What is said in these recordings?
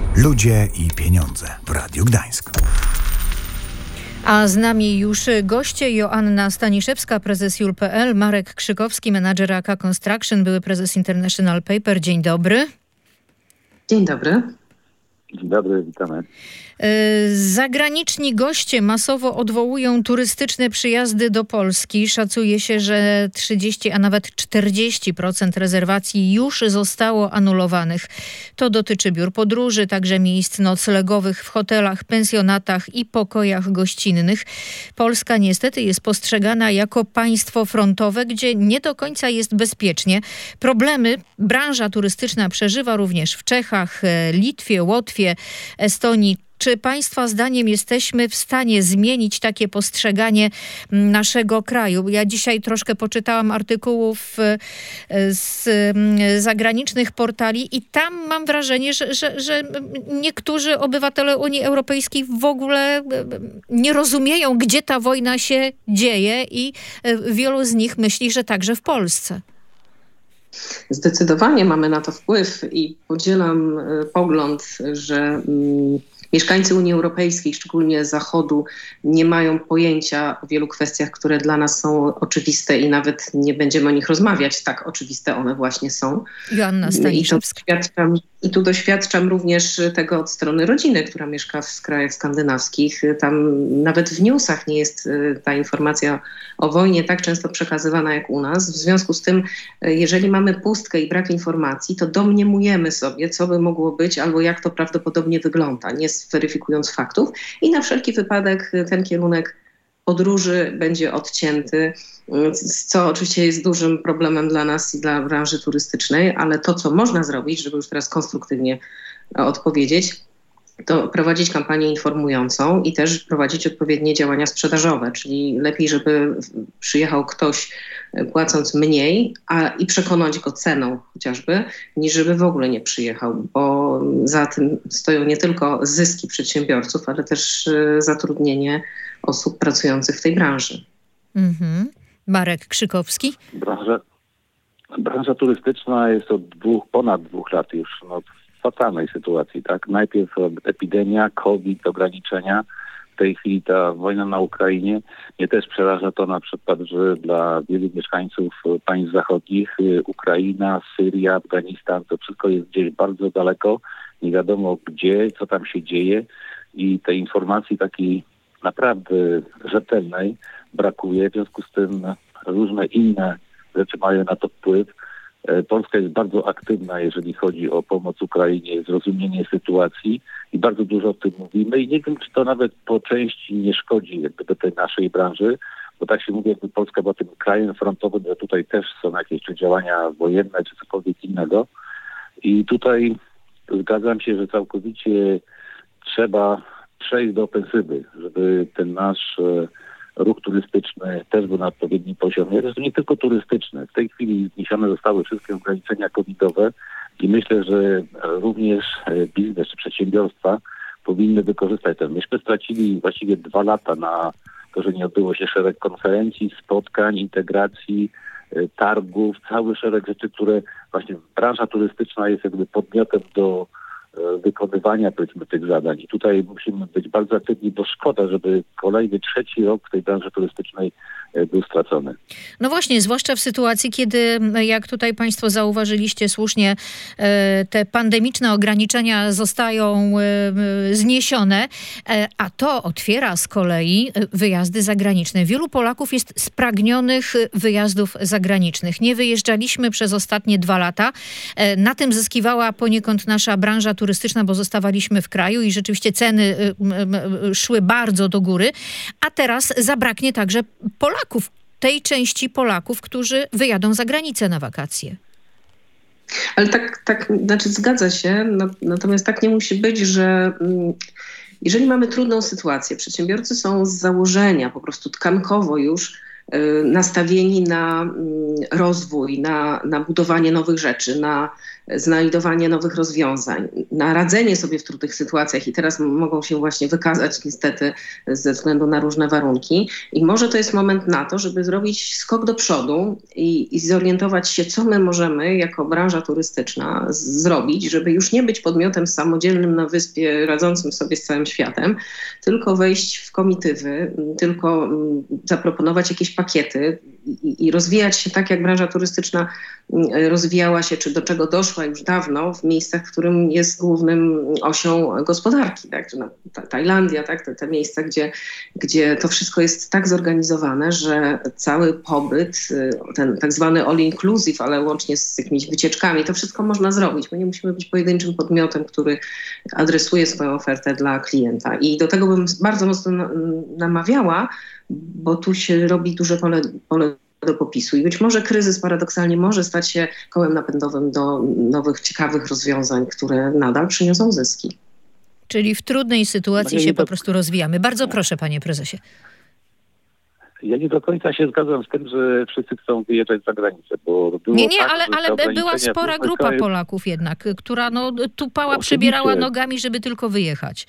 Ludzie i pieniądze w Radiu Gdańsk. A z nami już goście: Joanna Staniszewska, prezes Jul.pl, Marek Krzykowski, menadżer AK Construction, były prezes International Paper. Dzień dobry. Dzień dobry. Dzień dobry, witamy. Zagraniczni goście masowo odwołują turystyczne przyjazdy do Polski. Szacuje się, że 30, a nawet 40% rezerwacji już zostało anulowanych. To dotyczy biur podróży, także miejsc noclegowych w hotelach, pensjonatach i pokojach gościnnych. Polska niestety jest postrzegana jako państwo frontowe, gdzie nie do końca jest bezpiecznie. Problemy branża turystyczna przeżywa również w Czechach, Litwie, Łotwie, Estonii. Czy Państwa zdaniem jesteśmy w stanie zmienić takie postrzeganie naszego kraju? Ja dzisiaj troszkę poczytałam artykułów z zagranicznych portali i tam mam wrażenie, że niektórzy obywatele Unii Europejskiej w ogóle nie rozumieją, gdzie ta wojna się dzieje, i wielu z nich myśli, że także w Polsce. Zdecydowanie mamy na to wpływ i podzielam pogląd, że mieszkańcy Unii Europejskiej, szczególnie Zachodu, nie mają pojęcia o wielu kwestiach, które dla nas są oczywiste i nawet nie będziemy o nich rozmawiać. Tak oczywiste one właśnie są. Joanna Staniszewska. I tu doświadczam również tego od strony rodziny, która mieszka w krajach skandynawskich. Tam nawet w newsach nie jest ta informacja o wojnie tak często przekazywana jak u nas. W związku z tym, jeżeli mamy pustkę i brak informacji, to domniemujemy sobie, co by mogło być albo jak to prawdopodobnie wygląda, nie zweryfikując faktów. I na wszelki wypadek ten kierunek podróży będzie odcięty, co oczywiście jest dużym problemem dla nas i dla branży turystycznej, ale to, co można zrobić, żeby już teraz konstruktywnie odpowiedzieć, to prowadzić kampanię informującą i też prowadzić odpowiednie działania sprzedażowe, czyli lepiej, żeby przyjechał ktoś płacąc mniej i przekonać go ceną chociażby, niż żeby w ogóle nie przyjechał, bo za tym stoją nie tylko zyski przedsiębiorców, ale też zatrudnienie osób pracujących w tej branży. Marek Krzykowski. Branża turystyczna jest od ponad 2 lat już w fatalnej sytuacji. Tak? Najpierw epidemia, COVID, ograniczenia. W tej chwili ta wojna na Ukrainie. Mnie też przeraża to na przykład, że dla wielu mieszkańców państw zachodnich Ukraina, Syria, Afganistan, to wszystko jest gdzieś bardzo daleko. Nie wiadomo gdzie, co tam się dzieje i tej informacji takiej naprawdę rzetelnej brakuje. W związku z tym różne inne rzeczy mają na to wpływ. Polska jest bardzo aktywna, jeżeli chodzi o pomoc Ukrainie, zrozumienie sytuacji i bardzo dużo o tym mówimy i nie wiem, czy to nawet po części nie szkodzi jakby tej naszej branży, bo tak się mówi, jakby Polska była tym krajem frontowym, że tutaj też są jakieś czy działania wojenne, czy cokolwiek innego. I tutaj zgadzam się, że całkowicie trzeba przejść do ofensywy, żeby ten nasz ruch turystyczny też był na odpowiednim poziomie. Zresztą nie tylko turystyczny. W tej chwili zniesione zostały wszystkie ograniczenia covidowe i myślę, że również biznes czy przedsiębiorstwa powinny wykorzystać to. Myśmy stracili właściwie 2 lata na to, że nie odbyło się szereg konferencji, spotkań, integracji, targów, cały szereg rzeczy, które właśnie branża turystyczna jest jakby podmiotem do wykonywania, powiedzmy, tych zadań. I tutaj musimy być bardzo aktywni, bo szkoda, żeby kolejny 3. rok w tej branży turystycznej był stracony. No właśnie, zwłaszcza w sytuacji, kiedy, jak tutaj Państwo zauważyliście słusznie, te pandemiczne ograniczenia zostają zniesione, a to otwiera z kolei wyjazdy zagraniczne. Wielu Polaków jest spragnionych wyjazdów zagranicznych. Nie wyjeżdżaliśmy przez ostatnie 2 lata. Na tym zyskiwała poniekąd nasza branża turystyczna, bo zostawaliśmy w kraju i rzeczywiście ceny szły bardzo do góry, a teraz zabraknie także Polaków, tej części Polaków, którzy wyjadą za granicę na wakacje. Ale znaczy zgadza się, natomiast tak nie musi być, że jeżeli mamy trudną sytuację, przedsiębiorcy są z założenia po prostu tkankowo już nastawieni na rozwój, na budowanie nowych rzeczy, na znajdowanie nowych rozwiązań, na radzenie sobie w trudnych sytuacjach i teraz mogą się właśnie wykazać niestety ze względu na różne warunki. I może to jest moment na to, żeby zrobić skok do przodu i zorientować się, co my możemy jako branża turystyczna zrobić, żeby już nie być podmiotem samodzielnym na wyspie, radzącym sobie z całym światem, tylko wejść w komitywy, tylko zaproponować jakieś pakiety i rozwijać się tak, jak branża turystyczna rozwijała się, czy do czego doszła już dawno w miejscach, w którym jest głównym osią gospodarki, tak? Tajlandia, tak? Te miejsca, gdzie to wszystko jest tak zorganizowane, że cały pobyt, ten tak zwany all inclusive, ale łącznie z jakimiś wycieczkami, to wszystko można zrobić. My nie musimy być pojedynczym podmiotem, który adresuje swoją ofertę dla klienta. I do tego bym bardzo mocno namawiała, bo tu się robi duże pole do popisu i być może kryzys paradoksalnie może stać się kołem napędowym do nowych, ciekawych rozwiązań, które nadal przyniosą zyski. Czyli w trudnej sytuacji się po prostu rozwijamy. Bardzo proszę, panie prezesie. Ja nie do końca się zgadzam z tym, że wszyscy chcą wyjeżdżać za granicę, bo było Nie, tak, ale była spora grupa Polaków jednak, która tupała, przebierała nogami, żeby tylko wyjechać.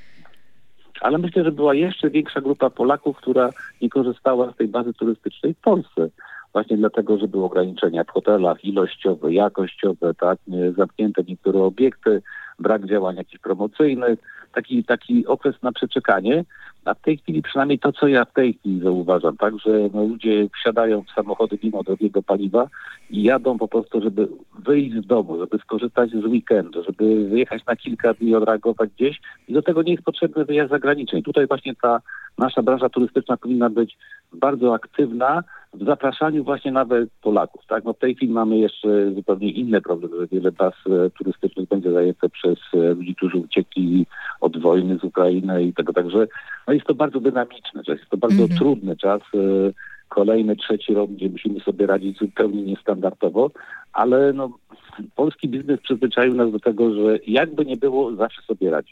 Ale myślę, że była jeszcze większa grupa Polaków, która nie korzystała z tej bazy turystycznej w Polsce. Właśnie dlatego, że były ograniczenia w hotelach ilościowe, jakościowe, tak, zamknięte niektóre obiekty, brak działań jakichś promocyjnych, taki okres na przeczekanie. A w tej chwili przynajmniej to, co ja w tej chwili zauważam, tak, że ludzie wsiadają w samochody mimo drogiego paliwa i jadą po prostu, żeby wyjść z domu, żeby skorzystać z weekendu, żeby wyjechać na kilka dni, odreagować gdzieś i do tego nie jest potrzebny wyjazd zagraniczny. I tutaj właśnie ta nasza branża turystyczna powinna być bardzo aktywna w zapraszaniu właśnie nawet Polaków. Tak? W tej chwili mamy jeszcze zupełnie inny problem, że wiele baz turystycznych będzie zajęte przez ludzi, którzy uciekli od wojny z Ukrainy i tego. Także jest to bardzo dynamiczne, że jest to bardzo trudny czas. Kolejny, trzeci rok, gdzie musimy sobie radzić zupełnie niestandardowo, ale polski biznes przyzwyczaił nas do tego, że jakby nie było, zawsze sobie radzi.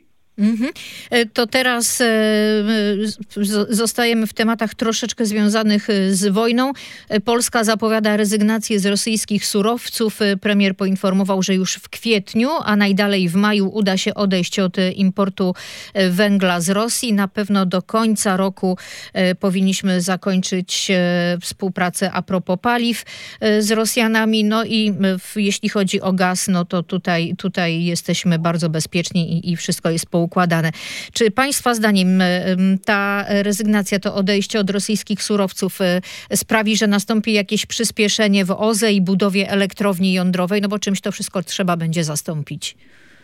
To teraz zostajemy w tematach troszeczkę związanych z wojną. Polska zapowiada rezygnację z rosyjskich surowców. Premier poinformował, że już w kwietniu, a najdalej w maju uda się odejść od importu węgla z Rosji. Na pewno do końca roku powinniśmy zakończyć współpracę a propos paliw z Rosjanami. No i jeśli chodzi o gaz, no to tutaj jesteśmy bardzo bezpieczni i wszystko jest poukładane. Czy państwa zdaniem ta rezygnacja, to odejście od rosyjskich surowców sprawi, że nastąpi jakieś przyspieszenie w OZE i budowie elektrowni jądrowej? No bo czymś to wszystko trzeba będzie zastąpić.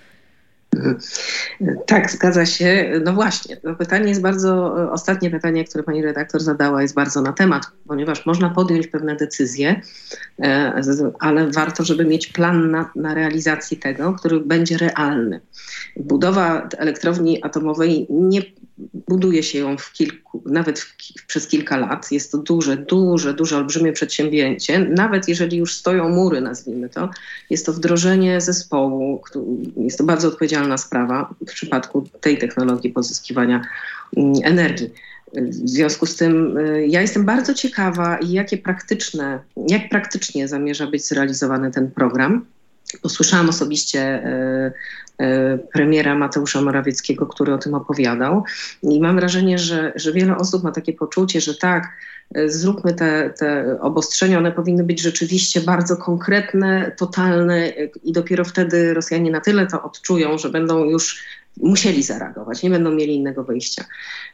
Tak, zgadza się. No właśnie, ostatnie pytanie, które pani redaktor zadała, jest bardzo na temat, ponieważ można podjąć pewne decyzje, ale warto, żeby mieć plan na realizację tego, który będzie realny. Budowa elektrowni atomowej nie buduje się ją przez kilka lat. Jest to duże, olbrzymie przedsięwzięcie. Nawet jeżeli już stoją mury, nazwijmy to, jest to wdrożenie zespołu. Jest to bardzo odpowiedzialna sprawa w przypadku tej technologii pozyskiwania energii. W związku z tym ja jestem bardzo ciekawa, jak praktycznie zamierza być zrealizowany ten program. Usłyszałam osobiście premiera Mateusza Morawieckiego, który o tym opowiadał i mam wrażenie, że wiele osób ma takie poczucie, że tak, zróbmy te obostrzenia, one powinny być rzeczywiście bardzo konkretne, totalne i dopiero wtedy Rosjanie na tyle to odczują, że będą już musieli zareagować, nie będą mieli innego wyjścia.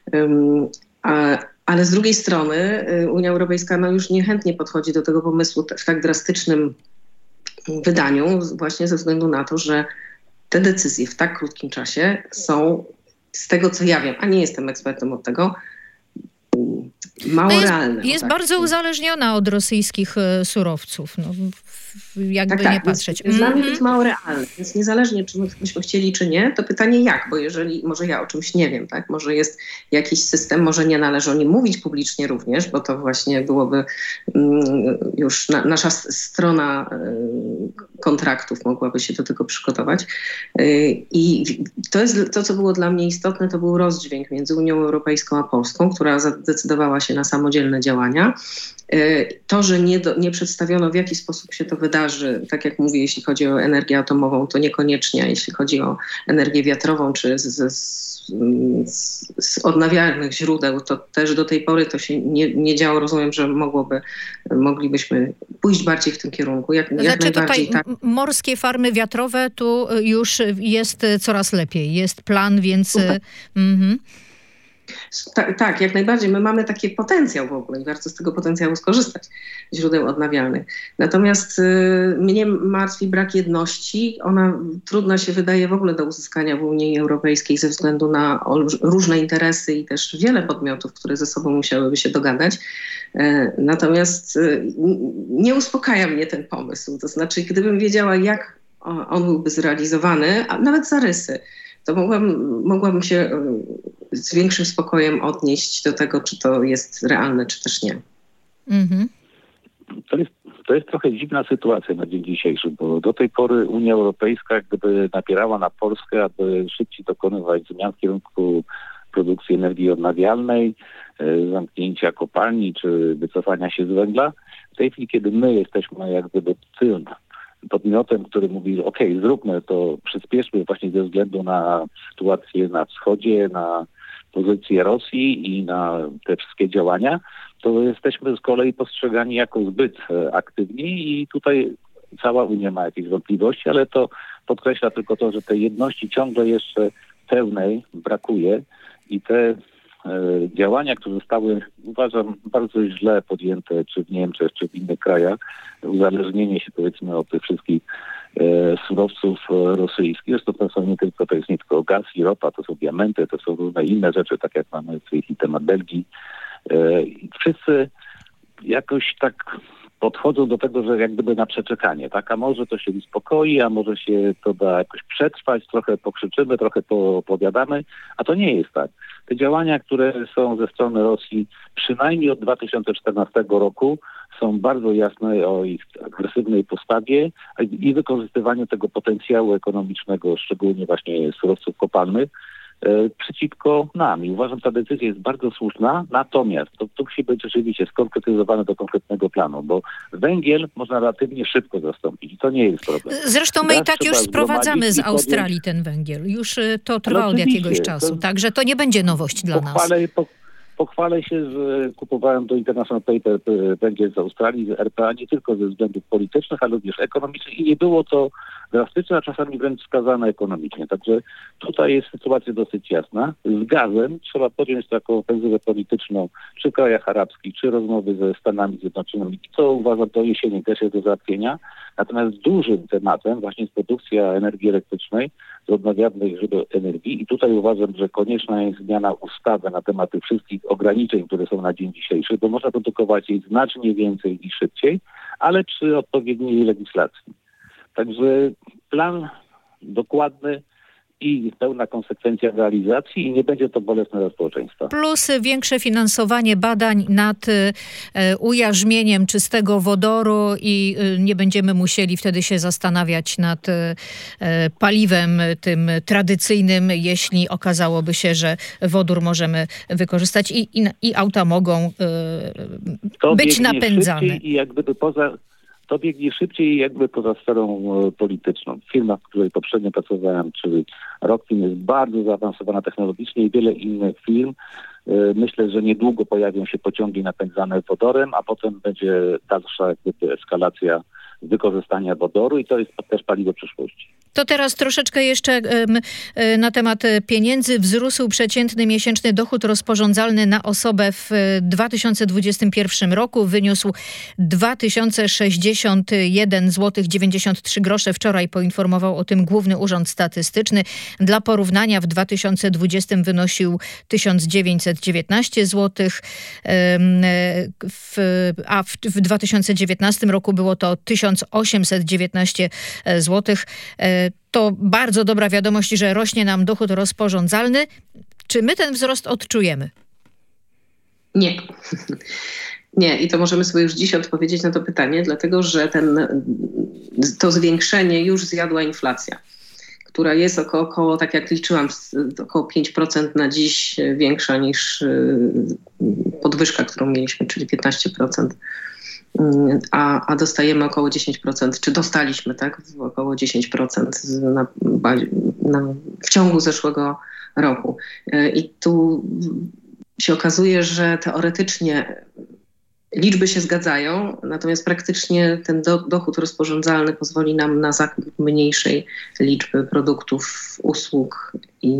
Ale z drugiej strony Unia Europejska już niechętnie podchodzi do tego pomysłu w tak drastycznym wydaniu, właśnie ze względu na to, że te decyzje w tak krótkim czasie są, z tego co ja wiem, a nie jestem ekspertem od tego, mało realne. Jest bardzo uzależniona od rosyjskich surowców. Jakby nie patrzeć. Dla mnie to jest mało realne, więc niezależnie, czy byśmy chcieli, czy nie, to pytanie jak, bo jeżeli, może ja o czymś nie wiem, tak, może jest jakiś system, może nie należy o nim mówić publicznie również, bo to właśnie byłoby już nasza strona kontraktów mogłaby się do tego przygotować. I to jest to, co było dla mnie istotne, to był rozdźwięk między Unią Europejską a Polską, która zdecydowała się się na samodzielne działania. To, że nie przedstawiono, w jaki sposób się to wydarzy, tak jak mówię, jeśli chodzi o energię atomową, to niekoniecznie, a jeśli chodzi o energię wiatrową czy z odnawialnych źródeł, to też do tej pory to się nie działo. Rozumiem, że moglibyśmy pójść bardziej w tym kierunku. Jak Znaczy najbardziej tutaj tak. morskie farmy wiatrowe, tu już jest coraz lepiej. Jest plan, więc... Tak, jak najbardziej. My mamy taki potencjał w ogóle i warto z tego potencjału skorzystać, źródeł odnawialnych. Natomiast mnie martwi brak jedności. Ona trudna się wydaje w ogóle do uzyskania w Unii Europejskiej ze względu na różne interesy i też wiele podmiotów, które ze sobą musiałyby się dogadać. Natomiast nie uspokaja mnie ten pomysł. To znaczy, gdybym wiedziała, jak on byłby zrealizowany, a nawet zarysy, to mogłabym się z większym spokojem odnieść do tego, czy to jest realne, czy też nie. To jest trochę dziwna sytuacja na dzień dzisiejszy, bo do tej pory Unia Europejska gdyby napierała na Polskę, aby szybciej dokonywać zmian w kierunku produkcji energii odnawialnej, zamknięcia kopalni czy wycofania się z węgla. W tej chwili, kiedy my jesteśmy jak gdyby tym podmiotem, który mówi, zróbmy to, przyspieszmy właśnie ze względu na sytuację na wschodzie, na pozycję Rosji i na te wszystkie działania, to jesteśmy z kolei postrzegani jako zbyt aktywni i tutaj cała Unia ma jakieś wątpliwości, ale to podkreśla tylko to, że tej jedności ciągle jeszcze pełnej brakuje i te działania, które zostały, uważam, bardzo źle podjęte, czy w Niemczech, czy w innych krajach, uzależnienie się powiedzmy od tych wszystkich surowców rosyjskich. To jest nie tylko gaz i ropa, to są diamenty, to są różne inne rzeczy, tak jak mamy w tej chwili temat Belgii. Wszyscy jakoś tak podchodzą do tego, że jak gdyby na przeczekanie, tak? A może to się uspokoi, a może się to da jakoś przetrwać, trochę pokrzyczymy, trochę poopowiadamy, a to nie jest tak. Te działania, które są ze strony Rosji przynajmniej od 2014 roku są bardzo jasne o ich agresywnej postawie i wykorzystywaniu tego potencjału ekonomicznego, szczególnie właśnie surowców kopalnych, przeciwko nam. I uważam, że ta decyzja jest bardzo słuszna, natomiast to musi być rzeczywiście skonkretyzowane do konkretnego planu, bo węgiel można relatywnie szybko zastąpić i to nie jest problem. Zresztą my i tak już sprowadzamy z Australii ten węgiel. Już to trwa od jakiegoś czasu, także to nie będzie nowość dla nas. Pochwalę się, że kupowałem do International Paper węgiel z Australii, z RPA, nie tylko ze względów politycznych, ale również ekonomicznych i nie było to drastyczne, a czasami wręcz skazane ekonomicznie. Także tutaj jest sytuacja dosyć jasna. Z gazem trzeba podjąć taką ofensywę polityczną czy w krajach arabskich, czy rozmowy ze Stanami Zjednoczonymi. I to uważam do jesieni też jest do załatwienia. Natomiast dużym tematem właśnie jest produkcja energii elektrycznej z odnawialnych źródeł energii i tutaj uważam, że konieczna jest zmiana ustawy na temat tych wszystkich ograniczeń, które są na dzień dzisiejszy, bo można produkować jej znacznie więcej i szybciej, ale przy odpowiedniej legislacji. Także plan dokładny i pełna konsekwencja realizacji i nie będzie to bolesne dla społeczeństwa. Plus większe finansowanie badań nad ujarzmieniem czystego wodoru i nie będziemy musieli wtedy się zastanawiać nad paliwem tym tradycyjnym, jeśli okazałoby się, że wodór możemy wykorzystać i auta mogą być napędzane. I jak gdyby to biegnie szybciej jakby poza sferą polityczną. Firma, w której poprzednio pracowałem, czyli Rockfin, jest bardzo zaawansowana technologicznie i wiele innych firm. Myślę, że niedługo pojawią się pociągi napędzane wodorem, a potem będzie dalsza jakby eskalacja wykorzystania wodoru i to jest też paliwo przyszłości. To teraz troszeczkę jeszcze na temat pieniędzy. Wzrósł przeciętny miesięczny dochód rozporządzalny na osobę w 2021 roku. Wyniósł 2061 zł 93 grosze. Wczoraj poinformował o tym Główny Urząd Statystyczny. Dla porównania w 2020 wynosił 1919 zł, a w 2019 roku było to 1819 zł. To bardzo dobra wiadomość, że rośnie nam dochód rozporządzalny. Czy my ten wzrost odczujemy? Nie. Nie, i to możemy sobie już dziś odpowiedzieć na to pytanie, dlatego że to zwiększenie już zjadła inflacja, która jest około, tak jak liczyłam, około 5% na dziś większa niż podwyżka, którą mieliśmy, czyli 15%. A dostajemy około 10%, czy dostaliśmy około 10% w ciągu zeszłego roku. I tu się okazuje, że teoretycznie liczby się zgadzają, natomiast praktycznie ten dochód rozporządzalny pozwoli nam na zakup mniejszej liczby produktów, usług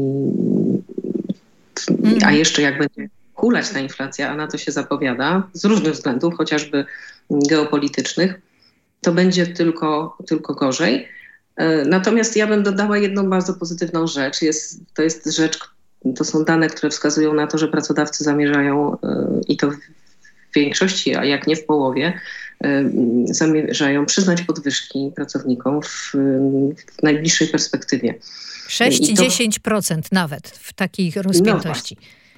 a jeszcze jak będzie hulać ta inflacja, a na to się zapowiada z różnych względów, chociażby geopolitycznych, to będzie tylko gorzej. Natomiast ja bym dodała jedną bardzo pozytywną rzecz. To są dane, które wskazują na to, że pracodawcy zamierzają, i to w większości, a jak nie w połowie, zamierzają przyznać podwyżki pracownikom w najbliższej perspektywie. 6-10% nawet w takiej rozpiętości.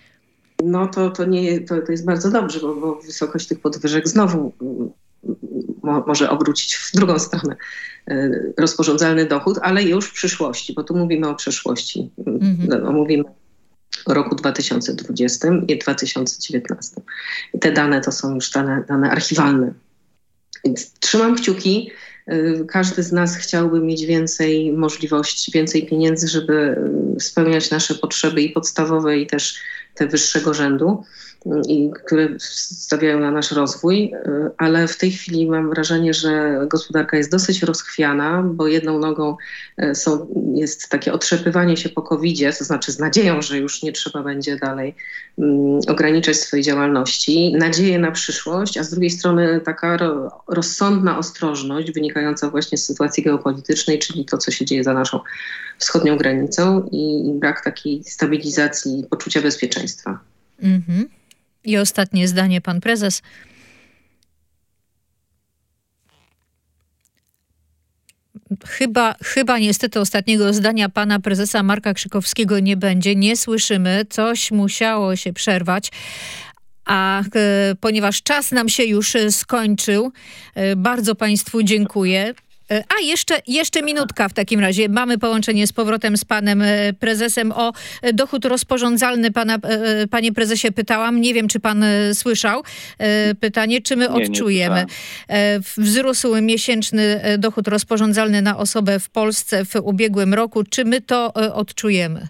To jest bardzo dobrze, bo wysokość tych podwyżek znowu może obrócić w drugą stronę rozporządzalny dochód, ale już w przyszłości, bo tu mówimy o przeszłości. Mówimy o roku 2020 i 2019. I te dane to są już dane archiwalne. Więc trzymam kciuki. Każdy z nas chciałby mieć więcej możliwości, więcej pieniędzy, żeby spełniać nasze potrzeby i podstawowe, i też te wyższego rzędu, które stawiają na nasz rozwój, ale w tej chwili mam wrażenie, że gospodarka jest dosyć rozchwiana, bo jedną nogą jest takie otrzepywanie się po COVID-zie, to znaczy z nadzieją, że już nie trzeba będzie dalej ograniczać swojej działalności, nadzieję na przyszłość, a z drugiej strony taka rozsądna ostrożność wynikająca właśnie z sytuacji geopolitycznej, czyli to, co się dzieje za naszą wschodnią granicą i brak takiej stabilizacji i poczucia bezpieczeństwa. I ostatnie zdanie, pan prezes. Chyba niestety ostatniego zdania pana prezesa Marka Krzykowskiego nie będzie. Nie słyszymy. Coś musiało się przerwać. A ponieważ czas nam się już skończył, bardzo państwu dziękuję. A jeszcze minutka w takim razie. Mamy połączenie z powrotem z panem prezesem. O dochód rozporządzalny panie prezesie pytałam. Nie wiem, czy pan słyszał pytanie, czy my odczujemy. Wzrósł miesięczny dochód rozporządzalny na osobę w Polsce w ubiegłym roku. Czy my to odczujemy?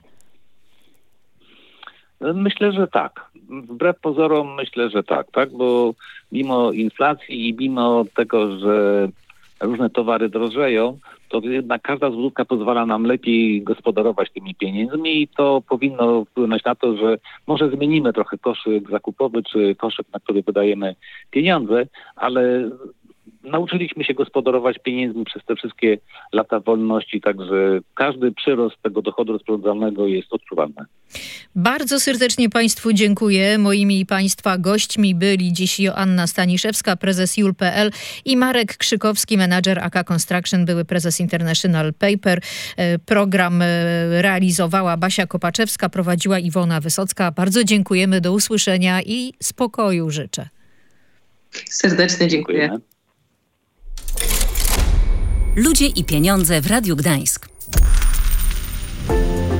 Myślę, że tak. Wbrew pozorom myślę, że tak, bo mimo inflacji i mimo tego, że różne towary drożeją, to jednak każda złotówka pozwala nam lepiej gospodarować tymi pieniędzmi i to powinno wpłynąć na to, że może zmienimy trochę koszyk zakupowy czy koszyk, na który wydajemy pieniądze, ale nauczyliśmy się gospodarować pieniędzmi przez te wszystkie lata wolności, także każdy przyrost tego dochodu rozporządzalnego jest odczuwalny. Bardzo serdecznie państwu dziękuję. Moimi i państwa gośćmi byli dziś Joanna Staniszewska, prezes Jul.pl i Marek Krzykowski, menadżer AK Construction, były prezes International Paper. Program realizowała Basia Kopaczewska, prowadziła Iwona Wysocka. Bardzo dziękujemy, do usłyszenia i spokoju życzę. Serdecznie dziękuję. Ludzie i pieniądze w Radiu Gdańsk.